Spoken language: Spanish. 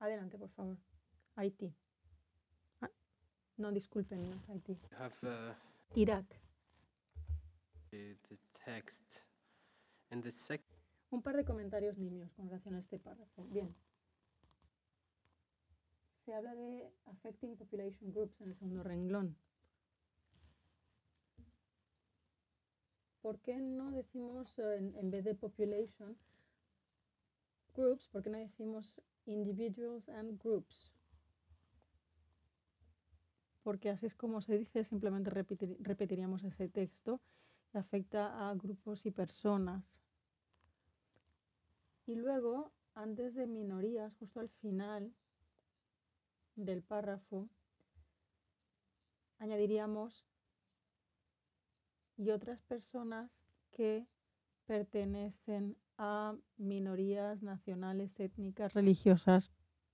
Adelante, por favor. Haití. Ah, no, disculpen, no es Haití. Have Irak. the text. And the second. Un par de comentarios nimios con relación a este párrafo. Bien. Se habla de affecting population groups en el segundo renglón. ¿Por qué no decimos en vez de population groups, por qué no decimos individuals and groups? Porque así es como se dice, simplemente repetiríamos ese texto y afecta a grupos y personas. Y luego, antes de minorías, justo al final del párrafo, añadiríamos y otras personas que pertenecen a minorías nacionales, étnicas, religiosas